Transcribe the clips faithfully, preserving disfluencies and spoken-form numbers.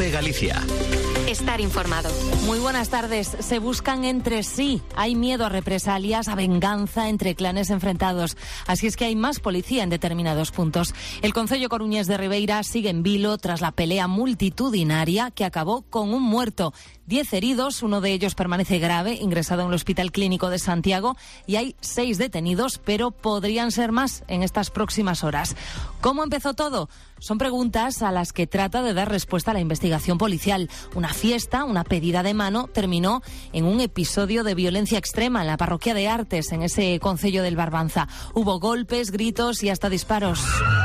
COPE Galicia. Estar informado. Muy buenas tardes. Se buscan entre sí. Hay miedo a represalias, a venganza entre clanes enfrentados. Así es que hay más policía en determinados puntos. El concello coruñés de Ribeira sigue en vilo tras la pelea multitudinaria que acabó con un muerto. Diez heridos, uno de ellos permanece grave, ingresado en el Hospital Clínico de Santiago, y hay seis detenidos, pero podrían ser más en estas próximas horas. ¿Cómo empezó todo? Son preguntas a las que trata de dar respuesta la investigación policial. Una fiesta, una pedida de mano, terminó en un episodio de violencia extrema en la parroquia de Artes, en ese concello del Barbanza. Hubo golpes, gritos y hasta disparos.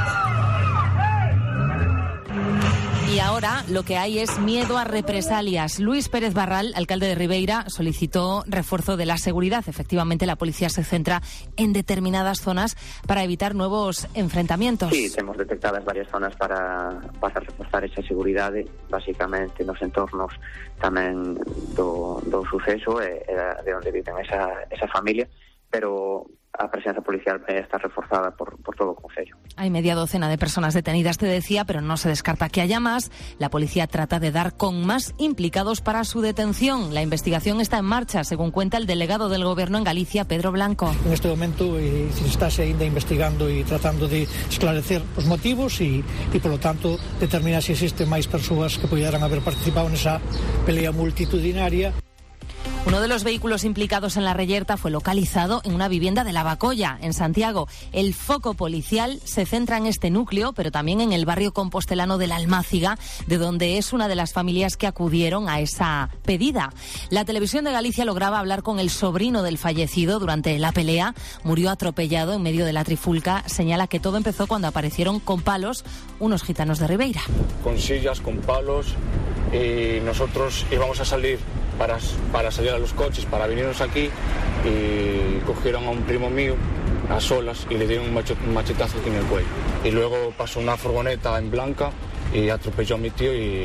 Y ahora lo que hay es miedo a represalias. Luis Pérez Barral, alcalde de Ribeira, solicitó refuerzo de la seguridad. Efectivamente, la policía se centra en determinadas zonas para evitar nuevos enfrentamientos. Sí, temos detectadas varias zonas para, para reforzar esa seguridade, basicamente nos entornos tamén do, do suceso e, e de onde viven esa, esa familia, pero a presencia policial está reforzada por, por todo el concello. Hay media docena de personas detenidas, te decía, pero no se descarta que haya más. La policía trata de dar con más implicados para su detención. La investigación está en marcha, según cuenta el delegado del Gobierno en Galicia, Pedro Blanco. En este momento eh, se está ainda investigando e tratando de esclarecer os motivos e, e polo tanto, determinar se existen máis persoas que poderan haber participado nesa pelea multitudinaria. Uno de los vehículos implicados en la reyerta fue localizado en una vivienda de Lavacolla, en Santiago. El foco policial se centra en este núcleo, pero también en el barrio compostelano de la Almáciga, de donde es una de las familias que acudieron a esa pedida. La televisión de Galicia lograba hablar con el sobrino del fallecido durante la pelea. Murió atropellado en medio de la trifulca. Señala que todo empezó cuando aparecieron con palos unos gitanos de Ribeira. Con sillas, con palos, y nosotros íbamos a salir para, para salir a los coches, para venirnos aquí, y cogieron a un primo mío a solas y le dieron un, macho, un machetazo aquí en el cuello. Y luego pasó una furgoneta en blanca y atropelló a mi tío y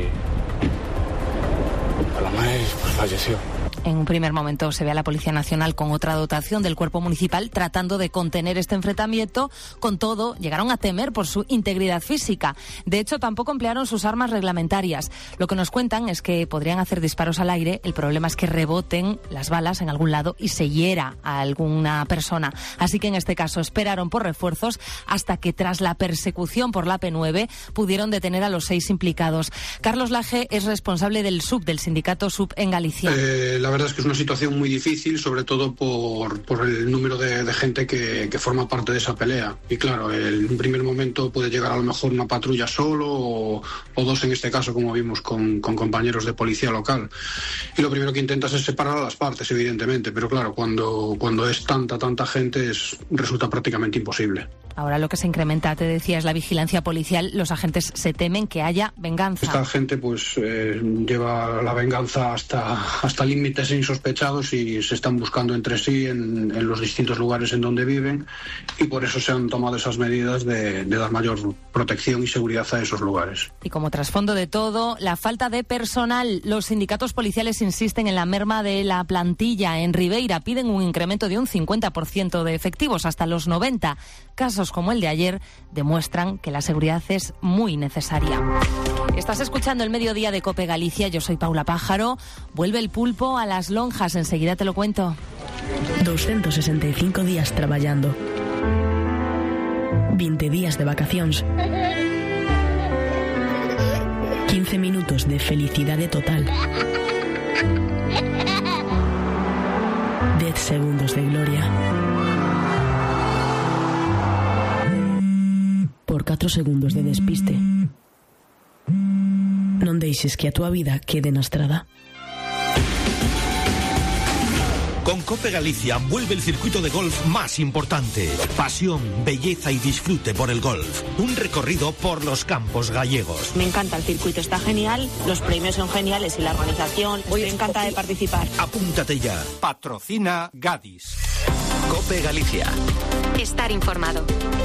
a la madre pues, falleció. En un primer momento se ve a la Policía Nacional con otra dotación del Cuerpo Municipal tratando de contener este enfrentamiento. Con todo, llegaron a temer por su integridad física. De hecho, tampoco emplearon sus armas reglamentarias. Lo que nos cuentan es que podrían hacer disparos al aire. El problema es que reboten las balas en algún lado y se hiera a alguna persona. Así que en este caso esperaron por refuerzos hasta que tras la persecución por la P nueve pudieron detener a los seis implicados. Carlos Laje es responsable del S U B, del sindicato S U B en Galicia. Eh, la verdad es que es una situación muy difícil, sobre todo por, por el número de, de gente que, que forma parte de esa pelea. Y claro, el, en un primer momento puede llegar a lo mejor una patrulla solo o, o dos en este caso, como vimos con, con compañeros de policía local. Y lo primero que intentas es separar a las partes, evidentemente, pero claro, cuando, cuando es tanta, tanta gente es, resulta prácticamente imposible. Ahora lo que se incrementa, te decía, es la vigilancia policial. Los agentes se temen que haya venganza. Esta gente pues eh, lleva la venganza hasta, hasta límites insospechados y se están buscando entre sí en, en los distintos lugares en donde viven, y por eso se han tomado esas medidas de, de dar mayor protección y seguridad a esos lugares. Y como trasfondo de todo, la falta de personal. Los sindicatos policiales insisten en la merma de la plantilla. En Ribeira piden un incremento de un cincuenta por ciento de efectivos, hasta los noventa. Casos como el de ayer demuestran que la seguridad es muy necesaria. Estás escuchando el Mediodía de COPE Galicia. Yo soy Paula Pájaro. Vuelve el pulpo a las lonjas. Enseguida te lo cuento. doscientos sesenta y cinco días traballando. veinte días de vacacións. quince minutos de felicidade total. diez segundos de gloria. Por catro segundos de despiste. Non deixes que a túa vida quede na estrada. Con COPE Galicia vuelve el circuito de golf más importante. Pasión, belleza y disfrute por el golf. Un recorrido por los campos gallegos. Me encanta el circuito, está genial, los premios son geniales y la organización. Hoy me encanta de participar. Apúntate ya. Patrocina Gadis. COPE Galicia. Estar informado.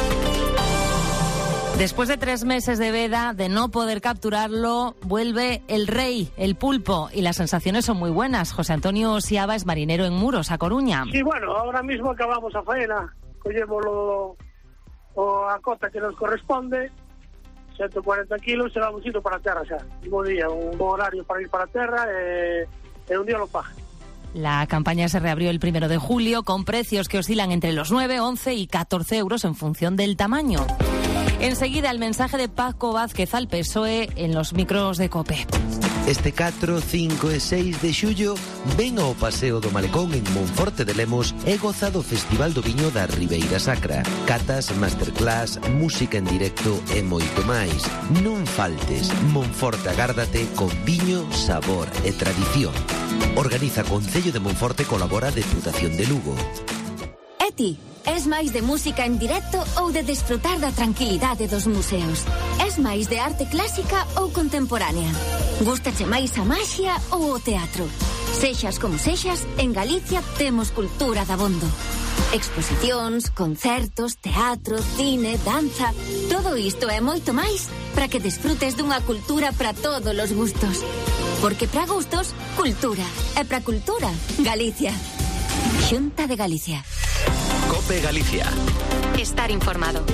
Después de tres meses de veda, de no poder capturarlo, vuelve el rey, el pulpo, y las sensaciones son muy buenas. José Antonio Siaba es marinero en Muros, a Coruña. Sí, bueno, ahora mismo acabamos a faena, collemos lo, o a cota que nos corresponde, ciento cuarenta kilos e vamos indo para a terra xa. Un bo día, un bo horario para ir para a terra e, e un día lo paga. La campaña se reabrió el primero de julio con precios que oscilan entre los nueve, once y catorce euros en función del tamaño. Enseguida el mensaje de Paco Vázquez al P S O E en los micros de COPE. Este catro, cinco e seis de xullo ven ao Paseo do Malecón en Monforte de Lemos e goza do Festival do Viño da Ribeira Sacra. Catas, masterclass, música en directo e moito máis. Non faltes, Monforte agárdate con viño, sabor e tradición. Organiza Concello de Monforte, colabora Deputación de Lugo. E ti, es máis de música en directo ou de desfrutar da tranquilidade dos museos? Es máis de arte clásica ou contemporánea? Gústache máis a maxia ou o teatro? Sexas como sexas, en Galicia temos cultura dabondo. Exposicións, concertos, teatro, cine, danza... Todo isto e moito máis para que desfrutes dunha cultura para todos os gustos. Porque para gustos, cultura. E para cultura, Galicia. Xunta de Galicia. COPE Galicia. Estar informado.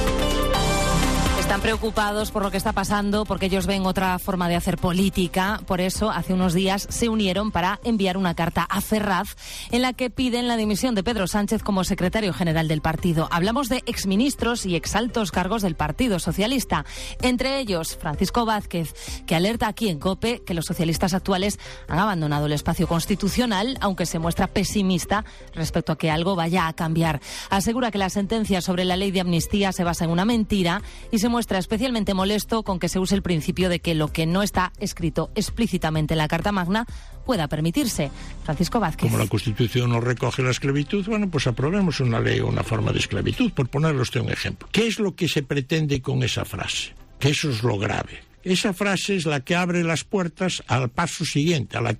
Están preocupados por lo que está pasando porque ellos ven otra forma de hacer política. Por eso, hace unos días se unieron para enviar una carta a Ferraz en la que piden la dimisión de Pedro Sánchez como secretario general del partido. Hablamos de exministros y exaltos cargos del Partido Socialista. Entre ellos, Francisco Vázquez, que alerta aquí en COPE que los socialistas actuales han abandonado el espacio constitucional, aunque se muestra pesimista respecto a que algo vaya a cambiar. Asegura que la sentencia sobre la ley de amnistía se basa en una mentira y se muestra especialmente molesto con que se use el principio de que lo que no está escrito explícitamente en la Carta Magna pueda permitirse. Francisco Vázquez. Como la Constitución no recoge la esclavitud, bueno, pues aprobemos una ley o una forma de esclavitud, por ponerle usted un ejemplo. ¿Qué es lo que se pretende con esa frase? Que eso es lo grave. Esa frase es la que abre las puertas al paso siguiente, a la...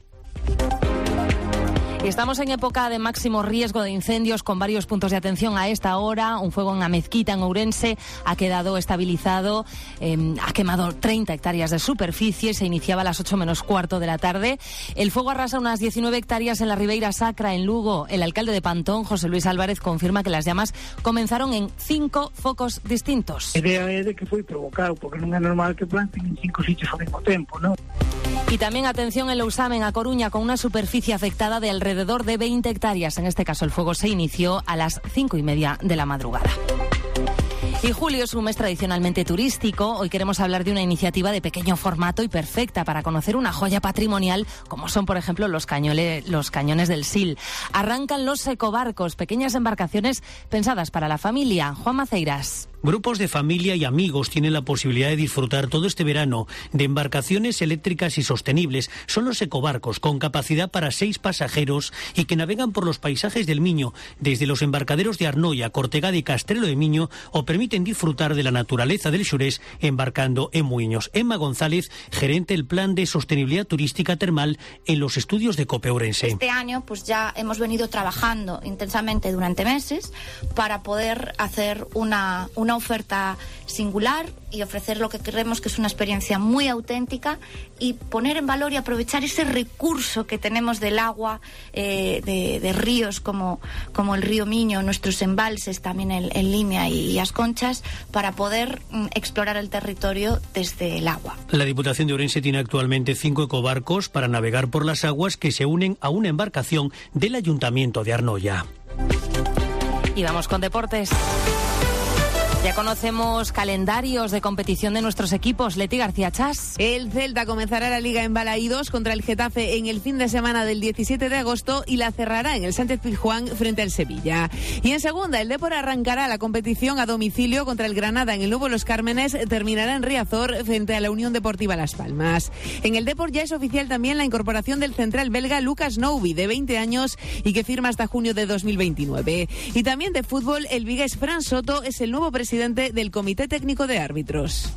Y estamos en época de máximo riesgo de incendios con varios puntos de atención a esta hora. Un fuego en Amezquita, en Ourense, ha quedado estabilizado, eh, ha quemado treinta hectáreas de superficie, se iniciaba a las ocho menos cuarto de la tarde. El fuego arrasa unas diecinueve hectáreas en la Ribeira Sacra, en Lugo. El alcalde de Pantón, José Luis Álvarez, confirma que las llamas comenzaron en cinco focos distintos. A idea é de que foi provocado, porque non é normal que planten en cinco sitios ao mesmo tempo, non? Y también atención en Lousame, en A Coruña, con una superficie afectada de alrededor de veinte hectáreas. En este caso el fuego se inició a las cinco y media de la madrugada. Y julio es un mes tradicionalmente turístico. Hoy queremos hablar de una iniciativa de pequeño formato y perfecta para conocer una joya patrimonial como son, por ejemplo, los, cañole, los cañones del Sil. Arrancan los ecobarcos, pequeñas embarcaciones pensadas para la familia. Juan Maceiras. Grupos de familia y amigos tienen la posibilidad de disfrutar todo este verano de embarcaciones eléctricas y sostenibles. Son los ecobarcos con capacidad para seis pasajeros y que navegan por los paisajes del Miño, desde los embarcaderos de Arnoia, Cortegada y Castrelo de Miño, o permiten disfrutar de la naturaleza del Xurés embarcando en Muiños. Emma González, gerente del Plan de Sostenibilidad Turística Termal en los estudios de COPE Ourense. Este año pues ya hemos venido trabajando intensamente durante meses para poder hacer una, una oferta singular y ofrecer lo que creemos que es una experiencia muy auténtica y poner en valor y aprovechar ese recurso que tenemos del agua, eh, de, de ríos como, como el río Miño, nuestros embalses también en, en Limia y, y As Conchas, para poder mm, explorar el territorio desde el agua. La Diputación de Ourense tiene actualmente cinco ecobarcos para navegar por las aguas que se unen a una embarcación del Ayuntamiento de Arnoia. Y vamos con deportes. Ya conocemos calendarios de competición de nuestros equipos. Leti García Chas. El Celta comenzará la Liga en Balaídos contra el Getafe en el fin de semana del diecisiete de agosto y la cerrará en el Sánchez Pizjuán frente al Sevilla. Y en segunda, el Depor arrancará la competición a domicilio contra el Granada en el Nuevo Los Cármenes, terminará en Riazor frente a la Unión Deportiva Las Palmas. En el Depor ya es oficial también la incorporación del central belga Lucas Noubi, de veinte años y que firma hasta junio de dos mil veintinueve. Y también de fútbol, el vigués Fran Soto es el nuevo presidente del Comité Técnico de Árbitros.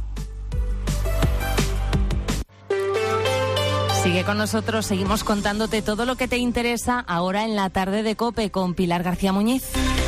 Sigue con nosotros, seguimos contándote todo lo que te interesa ahora en la tarde de COPE con Pilar García Muñiz.